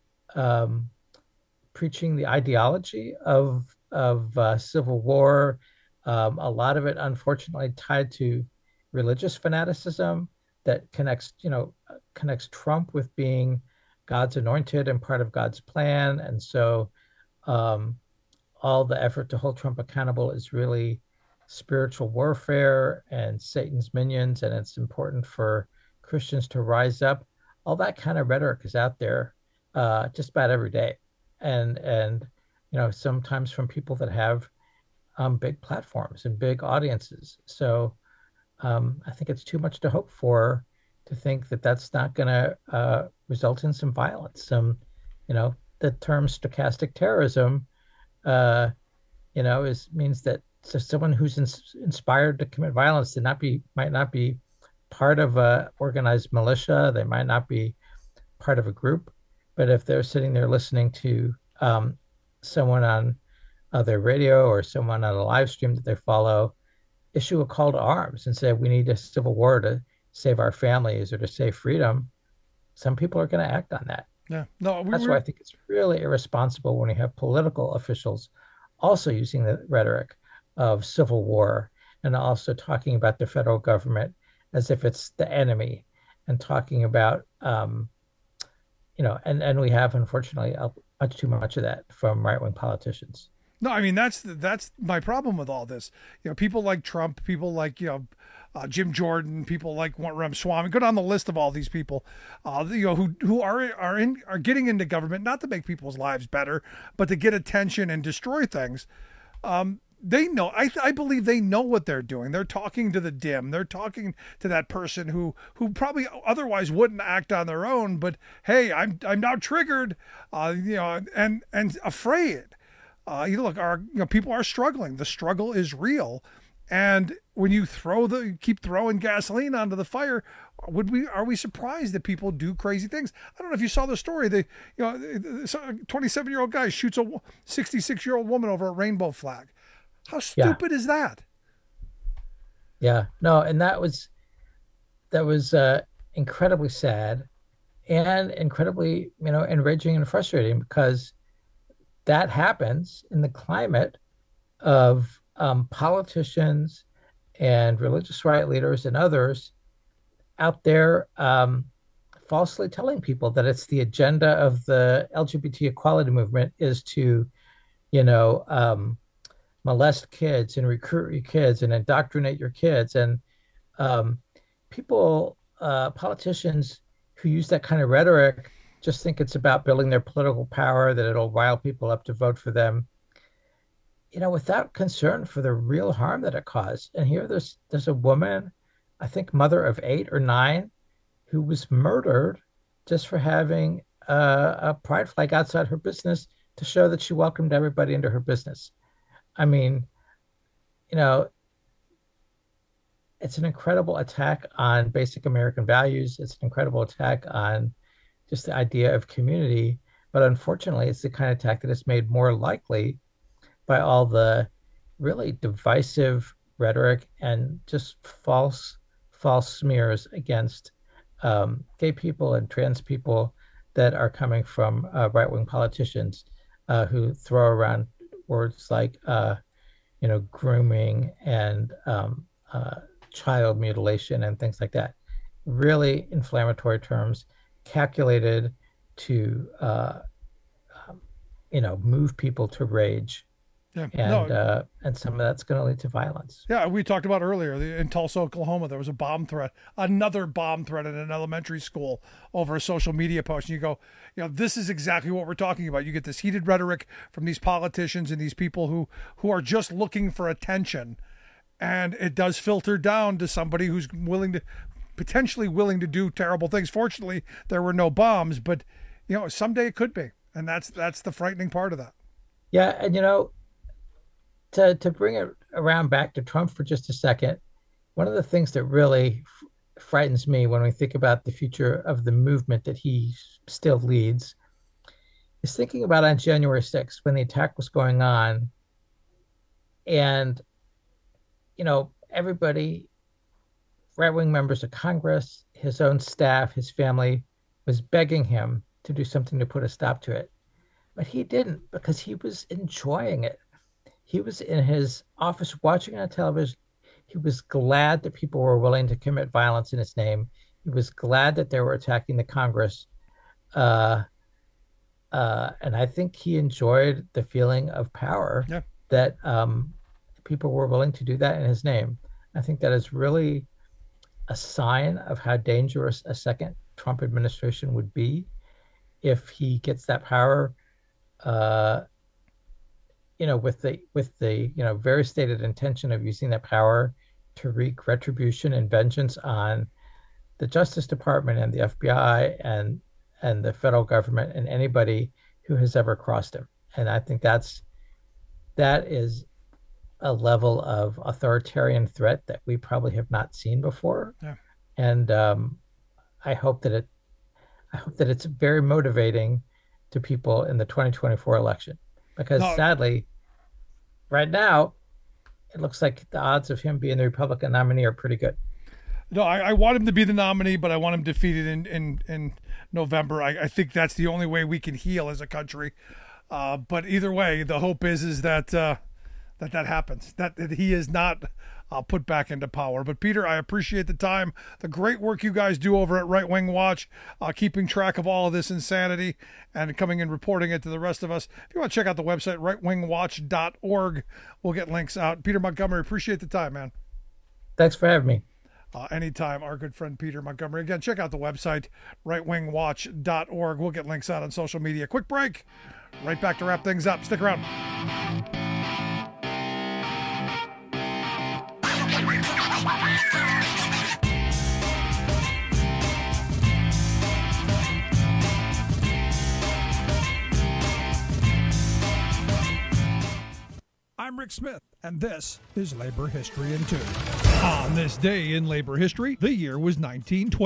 preaching the ideology of civil war, a lot of it unfortunately tied to religious fanaticism that connects Trump with being God's anointed and part of God's plan. And so all the effort to hold Trump accountable is really spiritual warfare and Satan's minions, and it's important for Christians to rise up. All that kind of rhetoric is out there just about every day, and sometimes from people that have big platforms and big audiences. So I think it's too much to hope for to think that that's not going to result in some violence. The term stochastic terrorism, means that someone who's inspired to commit violence might not be part of a organized militia. They might not be part of a group, but if they're sitting there listening to someone on their radio or someone on a live stream that they follow issue a call to arms and say, we need a civil war to save our families or to save freedom, some people are going to act on that. Yeah, no, that's why I think it's really irresponsible when we have political officials also using the rhetoric of civil war and also talking about the federal government as if it's the enemy, and talking about, and we have, unfortunately, much too much of that from right-wing politicians. No, I mean, that's my problem with all this. People like Trump, people like, Jim Jordan, people like Ramaswamy, go down the list of all these people, who are getting into government, not to make people's lives better, but to get attention and destroy things. They know, I believe they know what they're doing. They're talking to the dim. They're talking to that person who probably otherwise wouldn't act on their own. But hey, I'm now triggered, and afraid. People are struggling. The struggle is real, and when you keep throwing gasoline onto the fire, are we surprised that people do crazy things? I don't know if you saw the story. The 27-year-old guy shoots a 66-year-old woman over a rainbow flag. How stupid is that? Yeah, no, and that was incredibly sad and incredibly, enraging and frustrating, because that happens in the climate of politicians and religious right leaders and others out there falsely telling people that it's the agenda of the LGBT equality movement is to, molest kids and recruit your kids and indoctrinate your kids. And politicians who use that kind of rhetoric just think it's about building their political power, that it'll rile people up to vote for them, without concern for the real harm that it caused. And here there's a woman, I think mother of 8 or 9, who was murdered just for having a pride flag outside her business to show that she welcomed everybody into her business. I mean, it's an incredible attack on basic American values. It's an incredible attack on just the idea of community. But unfortunately, it's the kind of attack that is made more likely by all the really divisive rhetoric and just false smears against gay people and trans people that are coming from right-wing politicians who throw around words like, grooming and child mutilation and things like that. Really inflammatory terms calculated to, move people to rage. Yeah, and some of that's going to lead to violence. Yeah, we talked about earlier in Tulsa, Oklahoma, there was another bomb threat at an elementary school over a social media post. And you go, this is exactly what we're talking about. You get this heated rhetoric from these politicians and these people who are just looking for attention. And it does filter down to somebody who's potentially willing to do terrible things. Fortunately, there were no bombs, but someday it could be. And that's the frightening part of that. Yeah, and to bring it around back to Trump for just a second, one of the things that really frightens me when we think about the future of the movement that he still leads is thinking about on January 6th when the attack was going on, and everybody, right-wing members of Congress, his own staff, his family, was begging him to do something to put a stop to it. But he didn't, because he was enjoying it. He was in his office watching on television. He was glad that people were willing to commit violence in his name. He was glad that they were attacking the Congress. And I think he enjoyed the feeling of power that people were willing to do that in his name. I think that is really a sign of how dangerous a second Trump administration would be if he gets that power, with the very stated intention of using that power to wreak retribution and vengeance on the Justice Department and the FBI and the federal government and anybody who has ever crossed him. And I think that is a level of authoritarian threat that we probably have not seen before. Yeah. And I hope that it's very motivating to people in the 2024 election, because sadly, right now, it looks like the odds of him being the Republican nominee are pretty good. No, I want him to be the nominee, but I want him defeated in November. I think that's the only way we can heal as a country. But either way, the hope is that that happens, that he is not put back into power. But Peter, I appreciate the time, the great work you guys do over at Right Wing Watch, keeping track of all of this insanity and coming and reporting it to the rest of us. If you want to check out the website, rightwingwatch.org, we'll get links out. Peter Montgomery, appreciate the time, man. Thanks for having me. Anytime, our good friend Peter Montgomery. Again, check out the website, rightwingwatch.org. We'll get links out on social media. Quick break. Right back to wrap things up. Stick around. I'm Rick Smith, and this is Labor History in 2. On this day in labor history, the year was 1912.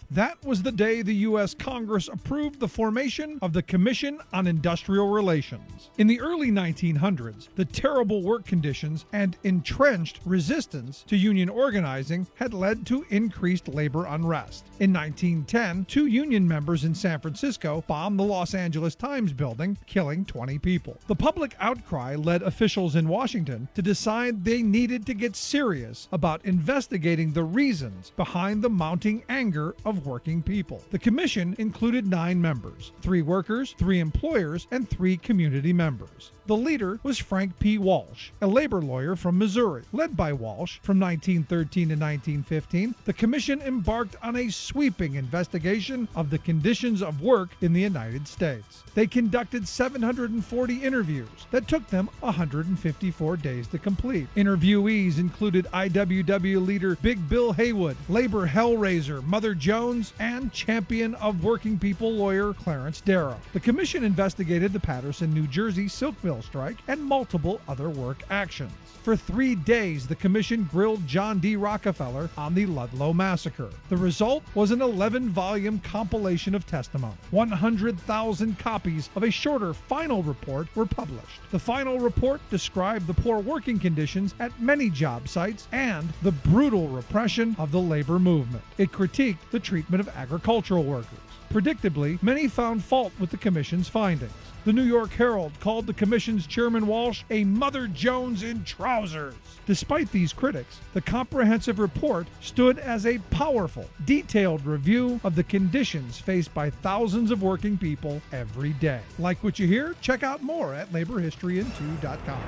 That was the day the U.S. Congress approved the formation of the Commission on Industrial Relations. In the early 1900s, the terrible work conditions and entrenched resistance to union organizing had led to increased labor unrest. In 1910, 2 union members in San Francisco bombed the Los Angeles Times building, killing 20 people. The public outcry led officials in Washington to decide they needed to get serious about investigating the reasons behind the mounting anger of working people. The commission included 9 members, 3 workers, 3 employers, and 3 community members. The leader was Frank P. Walsh, a labor lawyer from Missouri. Led by Walsh, from 1913 to 1915, the commission embarked on a sweeping investigation of the conditions of work in the United States. They conducted 740 interviews that took them 154 days to complete. Interviewees included IWW leader Big Bill Haywood, labor hellraiser Mother Jones, and champion of working people lawyer Clarence Darrow. The commission investigated the Paterson, New Jersey silk mill strike and multiple other work actions. For 3 days, the commission grilled John D. Rockefeller on the Ludlow Massacre. The result was an 11-volume compilation of testimony. 100,000 copies of a shorter final report were published. The final report described the poor working conditions at many job sites and the brutal repression of the labor movement. It critiqued the treatment of agricultural workers. Predictably, many found fault with the commission's findings. The New York Herald called the commission's chairman Walsh a Mother Jones in trousers. Despite these critics, the comprehensive report stood as a powerful, detailed review of the conditions faced by thousands of working people every day. Like what you hear? Check out more at laborhistoryin2.com.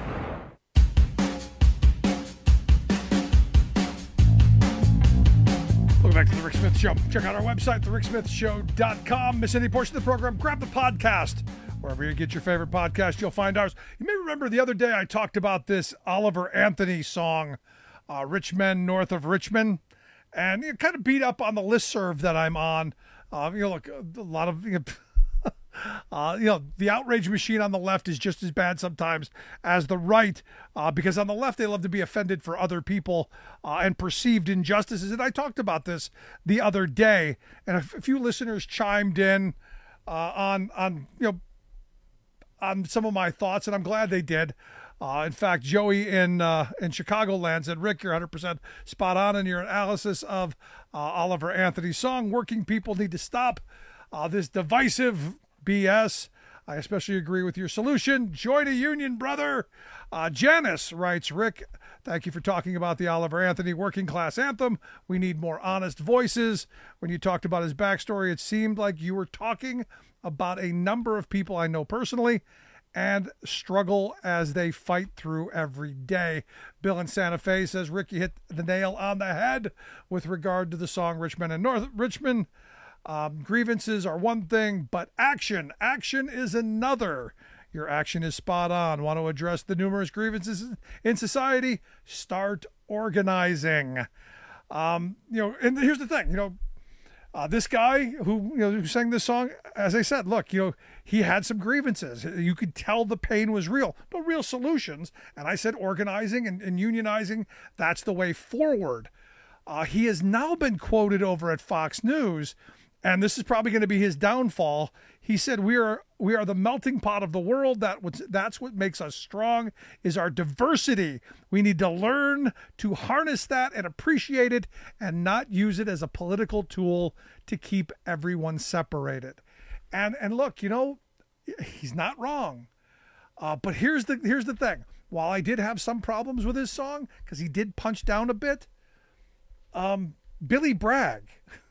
Welcome back to The Rick Smith Show. Check out our website, thericksmithshow.com. Miss any portion of the program, grab the podcast. Wherever you get your favorite podcast, you'll find ours. You may remember the other day I talked about this Oliver Anthony song, Rich Men North of Richmond, and it kind of beat up on the listserv that I'm on. Look, a lot of... the outrage machine on the left is just as bad sometimes as the right, because on the left they love to be offended for other people and perceived injustices. And I talked about this the other day, and a few listeners chimed in on some of my thoughts, and I'm glad they did. In fact, Joey in Chicagoland said, Rick, you're 100% spot on in your analysis of Oliver Anthony's song. Working people need to stop this divisive BS. I especially agree with your solution. Join a union, brother. Janice writes, Rick, thank you for talking about the Oliver Anthony working class anthem. We need more honest voices. When you talked about his backstory, it seemed like you were talking about a number of people I know personally and struggle as they fight through every day. Bill in Santa Fe says, Rick, you hit the nail on the head with regard to the song Richmond and North Richmond. Grievances are one thing, but action is another. Your action is spot on. Want to address the numerous grievances in society? Start organizing. And here's the thing, this guy who sang this song, as I said, look, he had some grievances. You could tell the pain was real. No real solutions. And I said organizing and unionizing, that's the way forward. He has now been quoted over at Fox News, and this is probably going to be his downfall. He said, we are the melting pot of the world. That's what makes us strong, is our diversity. We need to learn to harness that and appreciate it and not use it as a political tool to keep everyone separated. And look, he's not wrong. But here's the thing. While I did have some problems with his song, because he did punch down a bit, Billy Bragg,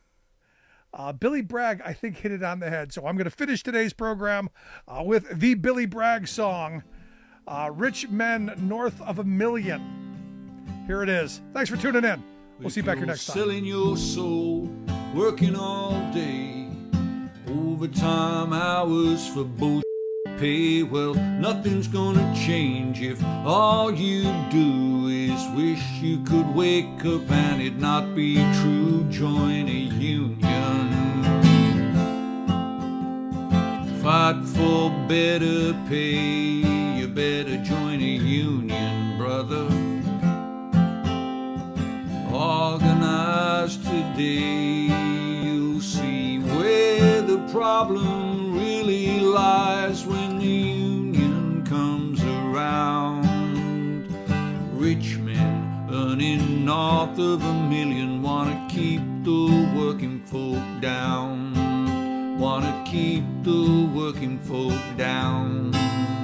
I think, hit it on the head. So I'm going to finish today's program with the Billy Bragg song, Rich Men North of a Million. Here it is. Thanks for tuning in. We'll see you back here next time. Selling your soul, working all day, overtime hours for bullshit pay. Well, nothing's gonna change if all you do is wish you could wake up and it not be true. Join a union, fight for better pay. You better join a union, brother. Organize today, you'll problem really lies when the union comes around. Rich men earning north of $1 million wanna keep the working folk down. Wanna keep the working folk down.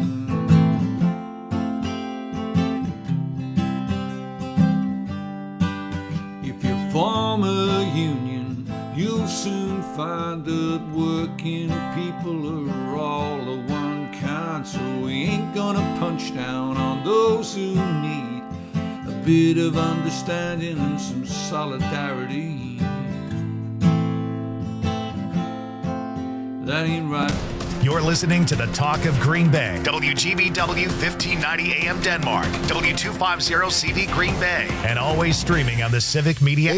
If you form a union, you'll soon find that working people are all of one kind. So we ain't gonna punch down on those who need a bit of understanding and some solidarity. That ain't right. You're listening to the Talk of Green Bay. WGBW 1590 AM Denmark. W250 CV Green Bay. And always streaming on the Civic Media